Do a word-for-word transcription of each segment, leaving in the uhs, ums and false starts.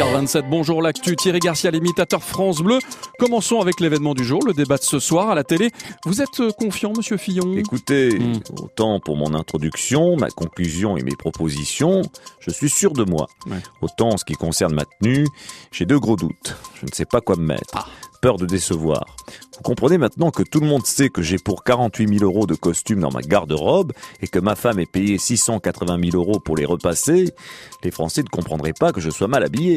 cinq heures vingt-sept, bonjour l'actu, Thierry Garcia, l'imitateur France Bleu. Commençons avec l'événement du jour, le débat de ce soir à la télé. Vous êtes confiant, monsieur Fillon ? Écoutez, mmh. autant pour mon introduction, ma conclusion et mes propositions, je suis sûr de moi. Ouais. Autant en ce qui concerne ma tenue, j'ai deux gros doutes. Je ne sais pas quoi me mettre. Ah. Peur de décevoir. Vous comprenez maintenant que tout le monde sait que j'ai pour quarante-huit mille euros de costumes dans ma garde-robe et que ma femme est payée six cent quatre-vingt mille euros pour les repasser. Les Français ne comprendraient pas que je sois mal habillé.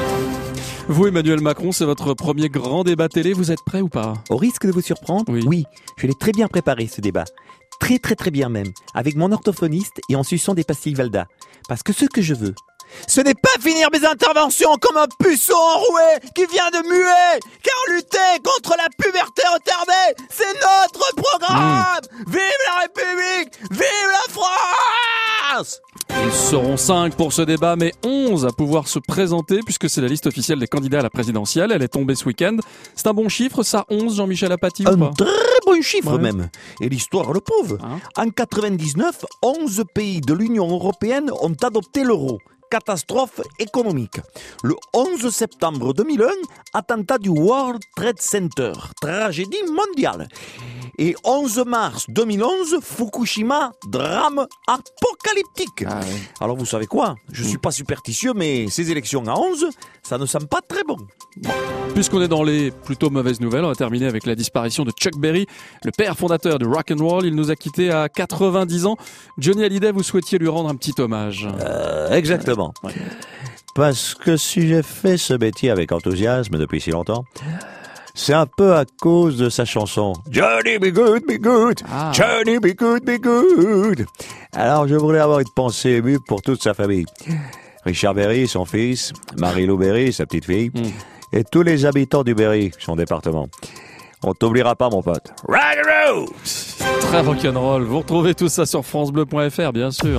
Vous, Emmanuel Macron, c'est votre premier grand débat télé. Vous êtes prêt ou pas ? Au risque de vous surprendre, oui. oui, je l'ai très bien préparé ce débat. Très très très bien même. Avec mon orthophoniste et en suçant des pastilles Valda. Parce que ce que je veux, ce n'est pas finir mes interventions comme un puceau enroué qui vient de muer, car lutter contre la puberté retardée, c'est notre programme. Mmh. Vive la République, vive la France. Ils seront cinq pour ce débat, mais onze à pouvoir se présenter, puisque c'est la liste officielle des candidats à la présidentielle. Elle est tombée ce week-end. C'est un bon chiffre, ça, onze, Jean-Michel Apathy, ou Un pas ? très bon chiffre Ouais. même. Et l'histoire le prouve. Hein ? En quatre-vingt-dix-neuf, onze pays de l'Union européenne ont adopté l'euro. Catastrophe économique. Le onze septembre deux mille un, attentat du World Trade Center. Tragédie mondiale. Et onze mars deux mille onze, Fukushima, drame apocalyptique. Ah ouais. Alors vous savez quoi ? Je suis pas superstitieux, mais ces élections à onze, ça ne semble pas très bon. Puisqu'on est dans les plutôt mauvaises nouvelles, on va terminer avec la disparition de Chuck Berry, le père fondateur du rock and roll. Il nous a quittés à quatre-vingt-dix ans. Johnny Hallyday, vous souhaitiez lui rendre un petit hommage. Euh, exactement. Ouais. Parce que si j'ai fait ce métier avec enthousiasme depuis si longtemps, c'est un peu à cause de sa chanson Johnny be good, be good, Ah. Johnny be good, be good. Alors je voulais avoir une pensée émue pour toute sa famille. Richard Berry, son fils, Marie-Lou Berry, sa petite fille, Mm. et tous les habitants du Berry, son département. On t'oubliera pas, mon pote. Rock and roll! Très rock'n'roll. Vous retrouvez tout ça sur francebleu point f r, bien sûr.